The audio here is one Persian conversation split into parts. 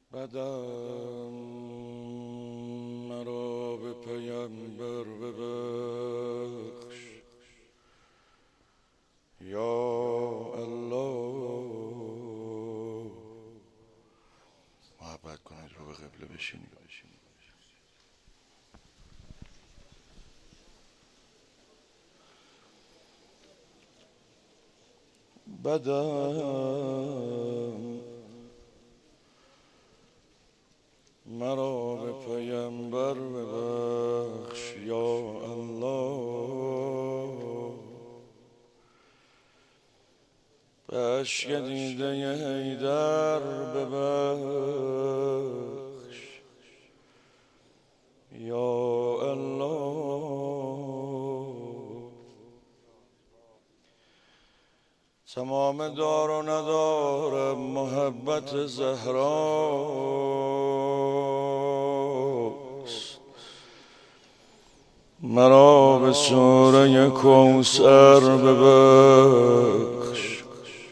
بدم مرا به پیمبر ببخش یا الله. محبت کنید رو به قبله بشینید. بدم مرا به پیمبر ببخش یا الله. به اشک دیده حیدر ببخش یا الله. تمام دار و ندارم محبت زهراست، مرا به سوره کوثر ببخش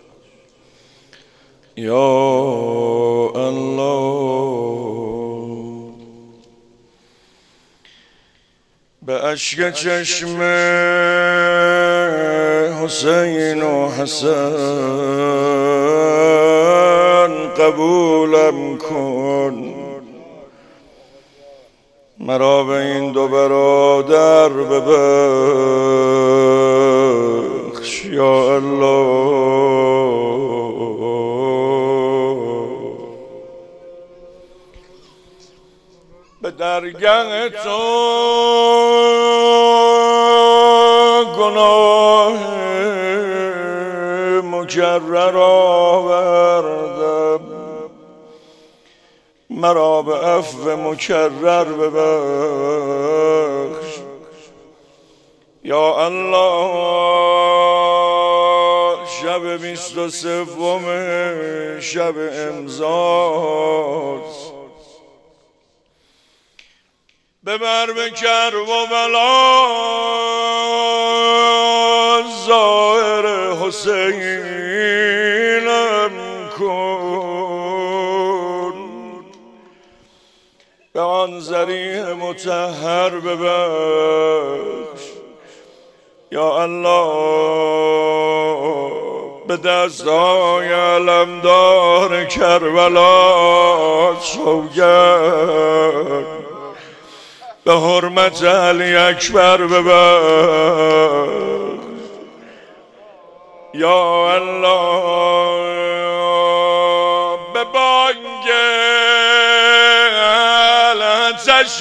یا الله. به اشک چشم حسین و حسن قبولم کن، مرا به این دو برادر ببخش یا الله. به درگاه تو گناه مکرر آوردم، مرا به عفو مکرر ببخش یا الله. شب 23 شب امضاست، ببر به کرب و بلا ظاهر حسینم کن، به آن ذریح مطهر ببخش یا الله. به دستهای علمدار کربلا سوگند، به حرمت علی اکبر ببخش یا الله. به بانگ آتش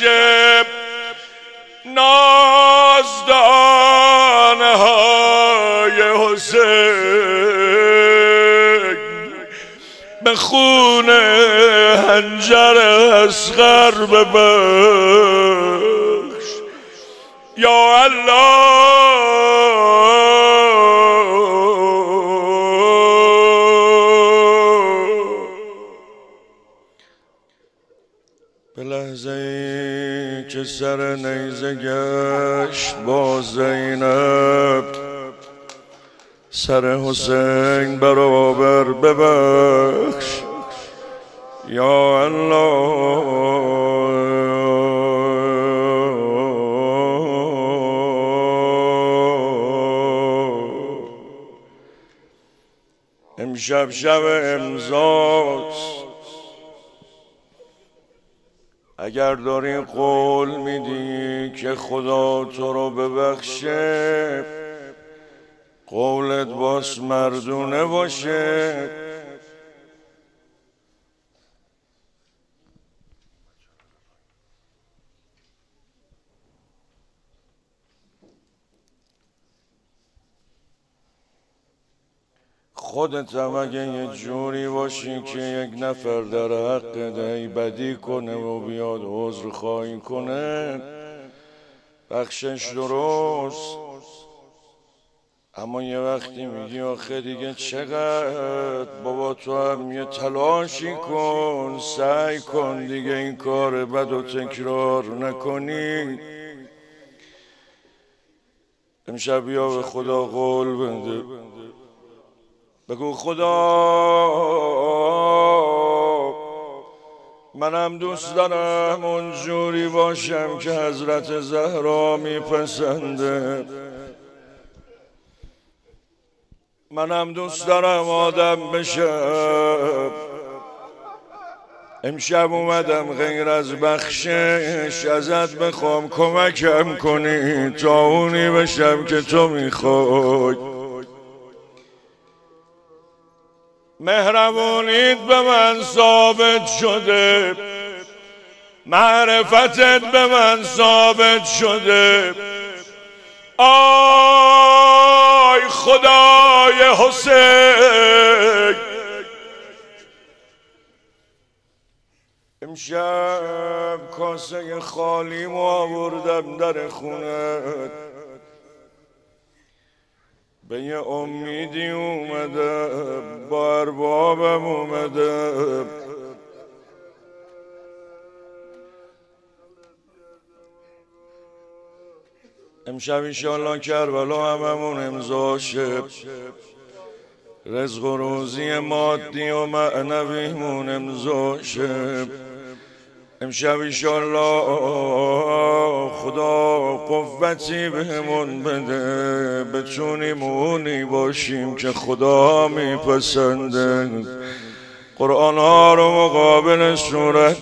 نازدانه های حسین، به خون حنجر اصغر ببخش یا الله. به لحظه ای که سر نیزه گشت با زینب، سر حسین برابر ببخش یا الله. امشب شب امضاست، اگر داری قول میدی که خدا تو رو ببخشه، قولت باز مردونه باشه. خودت هم اگه یه جوری باشی که یک نفر در حق دی بدی کنه و بیاد عذر خواهی کنه، بخشش درست. اما یه وقتی میگی آخه دیگه چقدر، بابا تو هم یه تلاشی کن، سعی کن دیگه این کار بد و تکرار نکنی. امشب بیا به خدا قول بده، بگو خدا منم دوست دارم اونجوری باشم که حضرت زهرا میپسنده. منم دوست دارم آدم بشم. امشب اومدم غیر از بخشش ازت بخوام کمکم کنی تا اونی بشم که تو میخوای. مهربونیت به من ثابت شده، معرفتت به من ثابت شده. آی خدای حسین، امشب کاسه خالی مو آوردم در خونت، به یه امیدی اومدم، با اربابم اومدم. امشب انشالله کربلا هممون امضاشه، رزق و روزی مادی و معنویمون امضاشه. امشب انشالله خدا قوتی بهمون بده، بتونیم اونی باشیم که خدا میپسنده. قرآن ها رو مقابل صورت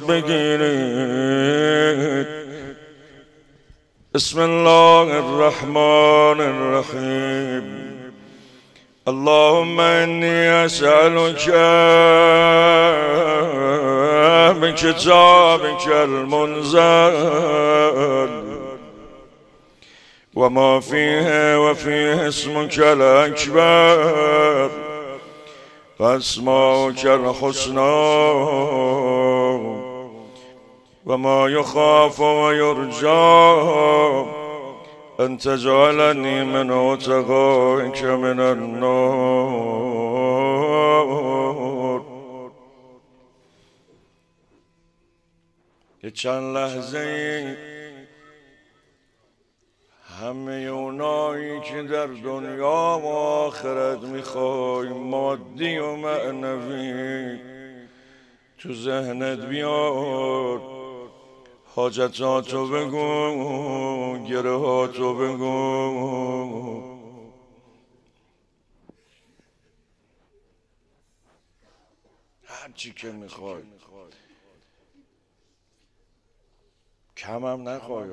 بگیرید. بسم الله الرحمن الرحیم. اللهم إني أسألك بكتابك المنزل وما فيه وفيه اسمك الأكبر وأسماؤك الحسنى وما يخاف ويرجى أن تجعلني من عتقائك من النار. یه چند لحظه همه اونایی که در دنیا و آخرت میخوای، مادی و معنوی، تو ذهنت بیار. حاجتاتو بگو، گرهاتو بگو. هر چی که میخوای، کمم نخوای.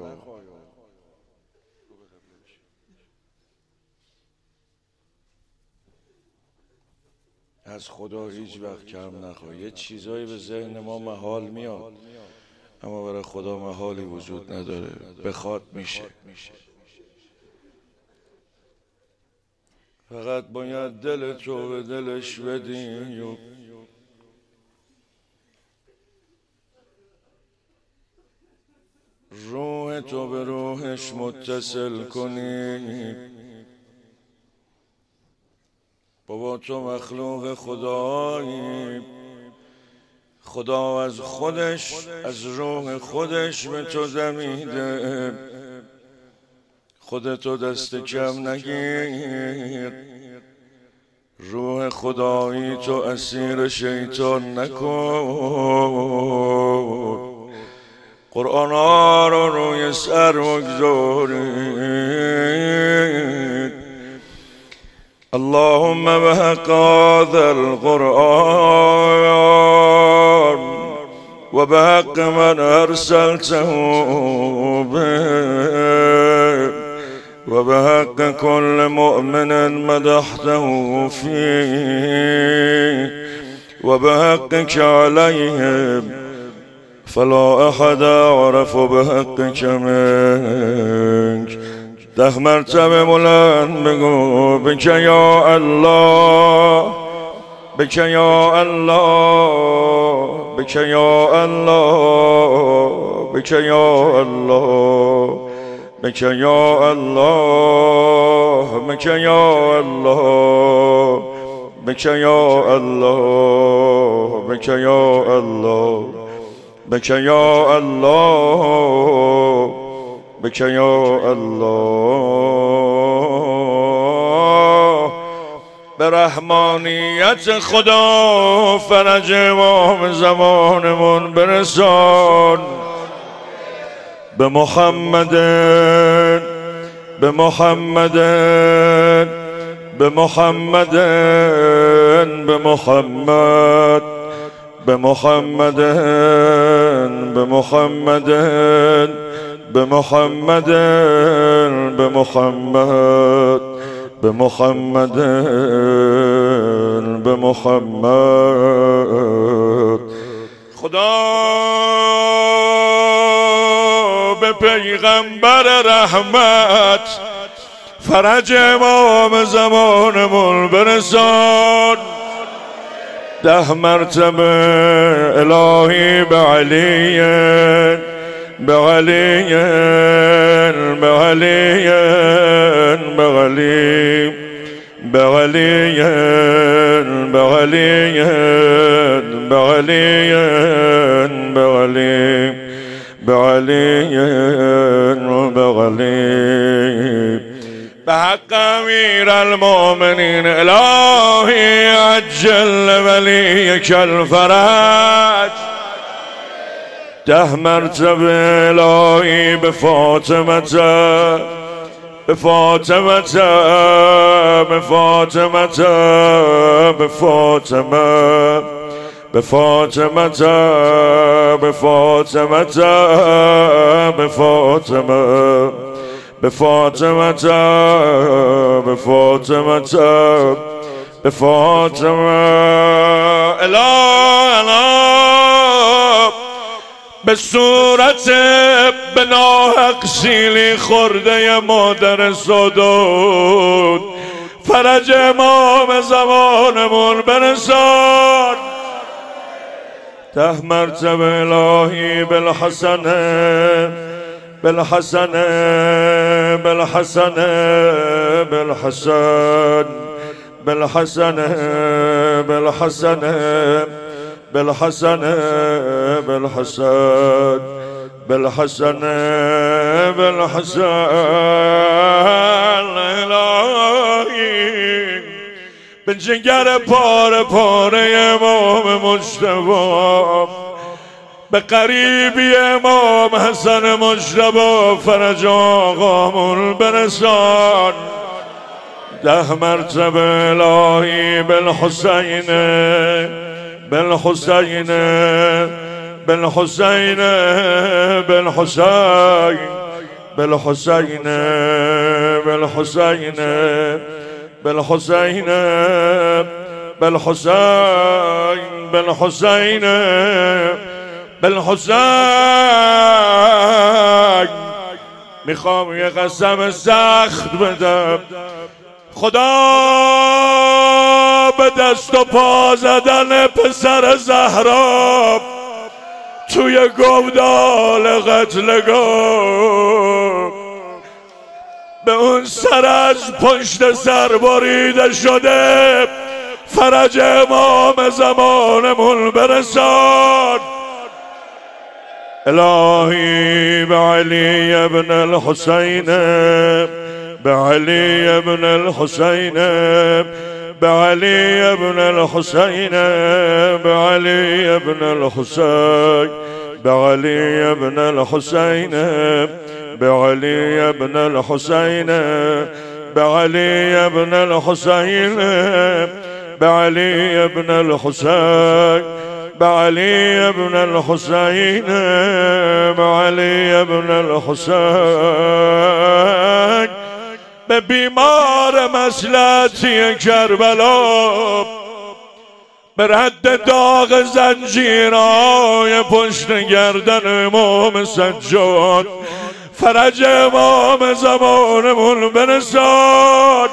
از خدا هیچ وقت کم نخوای. یه چیزایی به ذهن ما محال میاد، اما برای خدا محالی وجود نداره، بخواد میشه. فقط باید دل تو به دلش بدی و روح تو به روحش متصل کنی. بابا تو مخلوق خدایی، خدا از خودش، از روح خودش به تو دمیده. خودتو دست کم نگیر، روح خدایی تو اسیر شیطان نکن. قرآن ها رو روی سر بگذارید. اللهم بحق هذا القرآن وبحق من أرسلته به وبحق كل مؤمن مدحته فيه وبحقك عليهم فلا أحد أعرف بحقك منك. 10 مرتبه بلند بگو بک یا الله، بک یا الله، بک یا الله، بک یا الله، بک یا الله، بک یا الله، بک یا الله، بک یا الله، بک یا الله، بک یا الله، به رحمانیت خدا فرج امام زمانمون برسان. به محمد، به محمد، به محمد، به محمد، به محمد، به محمد، به محمد، به محمد، به محمد، به محمد. خدا به پیغمبر رحمت فرج امام زمانمون برسان. 10 مرتبه الهی به علی، به علی، به علی، به علی، به علی، به علی، به علی، به علی، به علی، به علی، به حق امیر المؤمنین الهی عجل ولیک الفرج. 10 مرتبه الهی به فاطمه، به فاطمه، به فاطمه، به فاطمه، به فاطمه، به فاطمه، به فاطمه، به فاطمه، به فاطمه، به فاطمه. الا به صورت به ناحق سیلی خورده مادر سادات فرج امام زمانمون برسان. 10 مرتبه الهی بالحسن، بالحسن، بالحسن، بالحسن، بالحسن، بالحسن، بالحسن، بالحسن، بالحسن، بالحسن. الهی به جگر پاره پاره امام مجتبی، به قریبی امام حسن مجتبی فرج آقامون برسان. 10 مرتبه الهی بالحسین، بالحسین، بالحسین، بالحسین، بالحسین، بالحسین، بالحسین، بالحسین، بالحسین، بالحسین. میخوام یه قسم سخت بدم. خدا به دست و پا زدن پسر زهرا توی گودال قتلگاه به اون سر از پشت سر بریده شده فرج امام زمانمون برسان. الهی به علی ابن الحسین، به علی ابن الحسین، به علی ابن الحسین، به علی ابن الحسین، به علی ابن الحسین، به علی ابن الحسین، به علی ابن الحسین، به علی ابن الحسین، به علی ابن الحسین، به علی ابن الحسین. به بیمار مصلحتی کربلا، به رد داغ زنجیرهای پشت گردن امام سجاد فرج امام زمانمون برسان.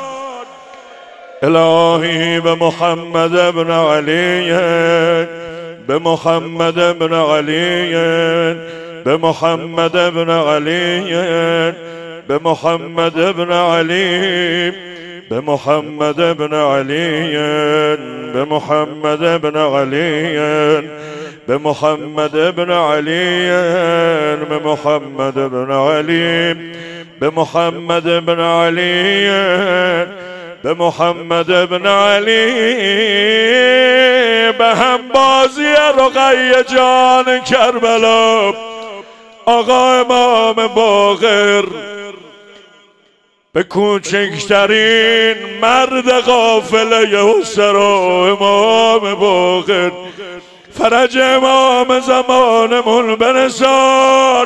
الهی به محمد ابن علی، به محمد ابن علی، به محمد ابن علی، به محمد ابن علی، به محمد ابن علی، به محمد ابن علی، به محمد ابن علی، به محمد ابن علی، به محمد ابن علی، به محمد ابن علی، به هم بازی رقیه جان کربلا، آقا امام باقر، به کوچکترین مرد قافله اسرا امام باقر، فرج امام زمانمون برسان.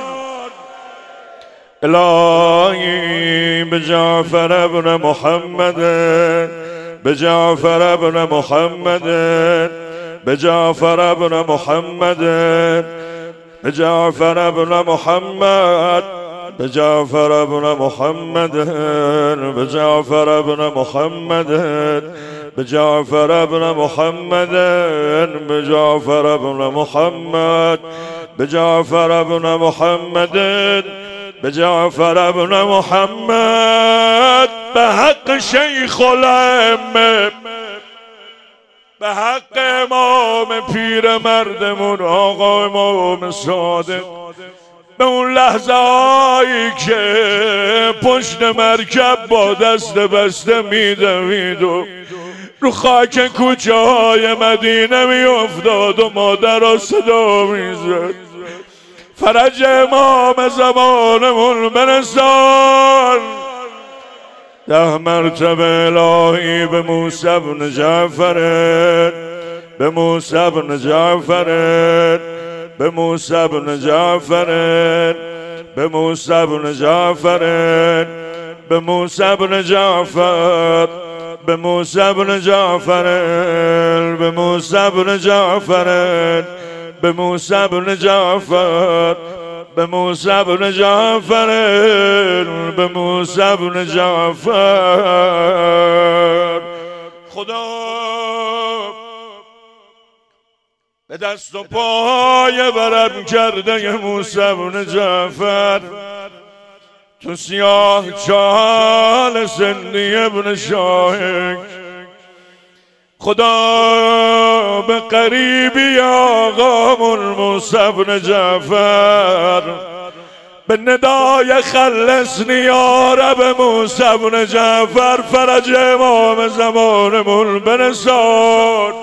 الهی به جعفر ابن محمد، به جعفر ابن محمد، به جعفر ابن محمد، به جعفر ابن محمد، به جعفر ابن محمد، به جعفر ابن محمد، به جعفر ابن محمد، به جعفر ابن محمد، به جعفر ابن محمد، به جعفر ابن محمد، به حق شیخ الائمه، به حق امام پیر مردمون آقا امام صادق، به اون لحظه هایی که پشت مرکب با دست بسته میدوید و رو خاک کوچه های مدینه میافتاد و مادر صدا میزد، فرج امام زمانمون برسان. 10 مرتبه الهی به موسی بن جعفر، به موسی بن جعفر، به موسی بن جعفر، به موسی بن جعفر، به موسی بن جعفر، به موسی بن جعفر، به موسی بن جعفر، به موسی بن جعفر، به موسی بن جعفر، به موسی بن جعفر. خدا به دست و پای برم کرده موسی بن جعفر، تو سیاه چال سندی ابن شاهک، خدا به قریبی آقامون موسی بن جعفر، به ندای خلصنی یا رب موسی بن جعفر، فرج امام زمانمون برسان.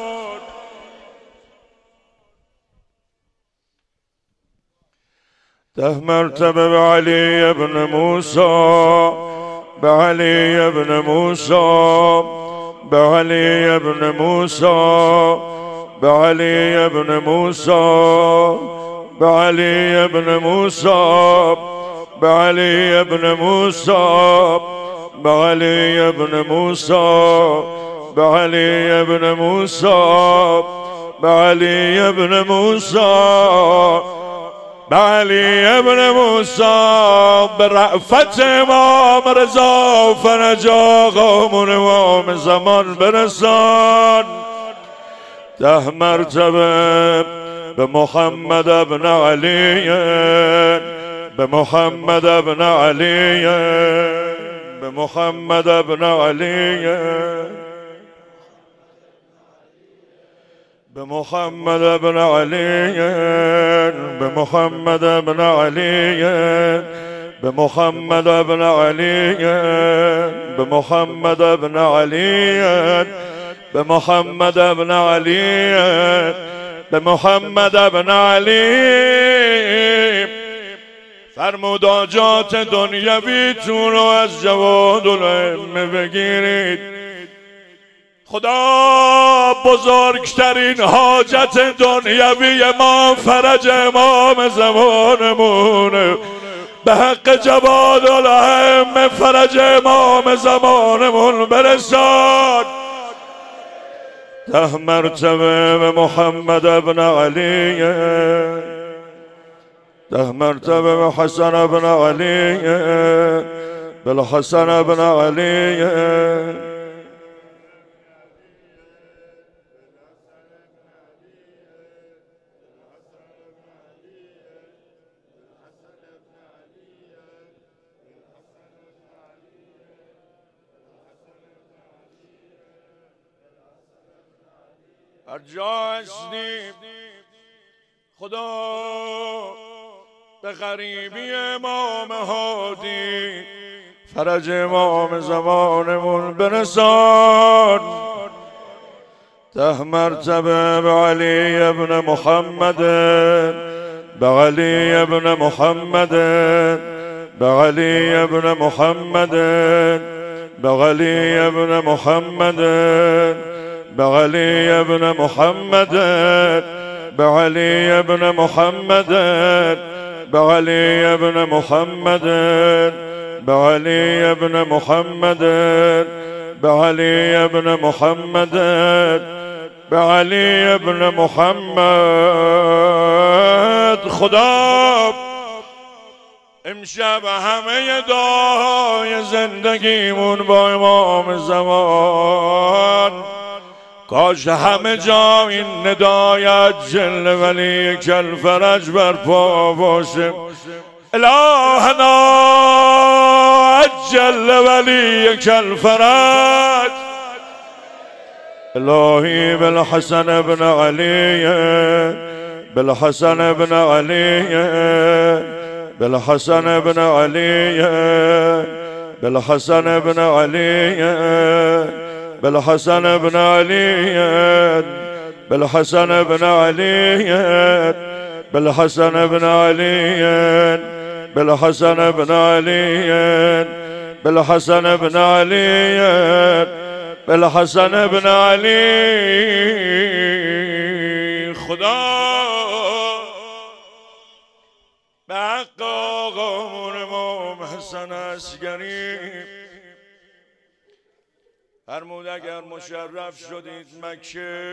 ده مرتبه به علی ابن موسی، به علی ابن موسی، به علی ابن موسی، به علی ابن موسی، به علی ابن موسی، به علی ابن موسی، به علی ابن موسی، به علی ابن موسی، به علی ابن موسی، به علی ابن موسی، به رأفت امام رضا فرج آقامون امام زمان برسان. 10 مرتبه به محمد ابن علی، به محمد ابن علی، به محمد ابن علی، به محمد ابن علی، به محمد ابن علی، به محمد ابن علی، به محمد ابن علی، به محمد ابن علی، به محمد ابن علی. فرمود حاجات دنیویتون رو از جواد الائمه بگیرید، خدا بزرگترین حاجت دنیوی ما فرج امام زمانمونه، به حق جواد الائمه فرج امام زمانمون برسان. 10 مرتبه به محمد ابن علی، 10 مرتبه به حسن ابن علی، بالحسن ابن علی، هر جا هستیم خدا به غریبی امام هادی فرج امام زمانمون برسان، 10 مرتبه به علی ابن محمد، به علی ابن محمد، به علی ابن محمد، به علی ابن محمد، به علی ابن محمد، به علی ابن محمد، به علی ابن محمد، به علی ابن محمد، به علی ابن محمد، به علی ابن محمد. خدا امشب همه دعای زندگیمون با امام زمان، کاش همه جا این ندایت جل ولی کل فرج برپا باشه. الهنا جل ولی کل فرج، الهی بالحسن ابن علی، بالحسن ابن علی، بالحسن ابن علی، بالحسن ابن علی، بالحسن ابن علی، بالحسن ابن علی، بالحسن ابن علی، بالحسن ابن علی، بالحسن ابن علی، بالحسن ابن علی. خدا به حق آقامون امام حسن عسکری فرمود اگر مشرف شدید مکه،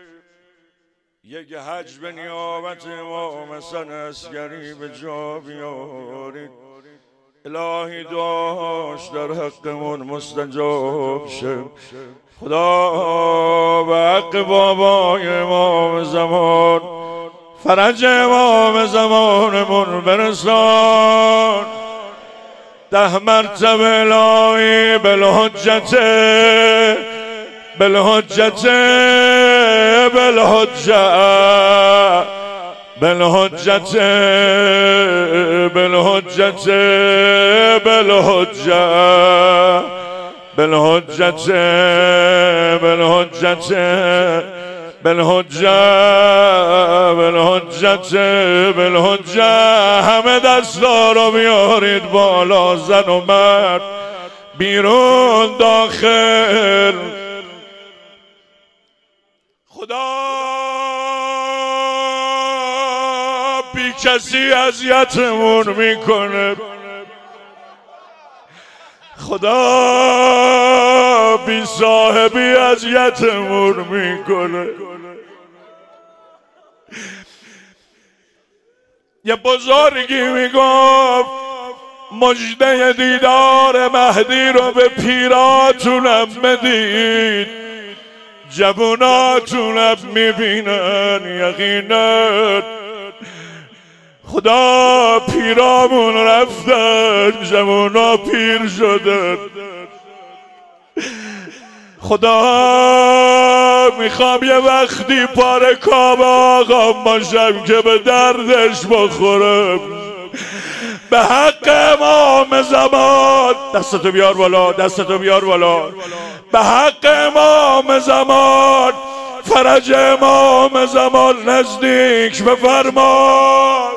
یک حج به نیابت امام حسن عسکری به جا بیارید. الهی دعاش در حقمون مستجاب شه. خدا به حق بابای امام زمان فرج امام زمانمون برسان، 10 مرتبه الهی بالحجت، بالحجت، بالحجت، بالحجت، بالحجت، بالحجت، بالحجت، بالحجت، بالحجت، بالحجت، بالحجت. همه دستا رو بیارید بالا، زن و مرد بیرون داخل. خدا بی کسی اذیتمون میکنه، خدا بی صاحبی اذیتمون میکنه. یه بزرگی میگفت مژده دیدار مهدی رو به پیراتونم بدید، جواناتونم میبینن یقینا. خدا پیرامون رفتن، جوانا پیر شدن. خدا میخوام یه وقتی پاره کام آقا باشم که به دردش بخورم. به حق امام زمان، دستتو بیار بالا، دستتو بیار بالا. به حق امام زمان فرج امام زمان نزدیک بفرما.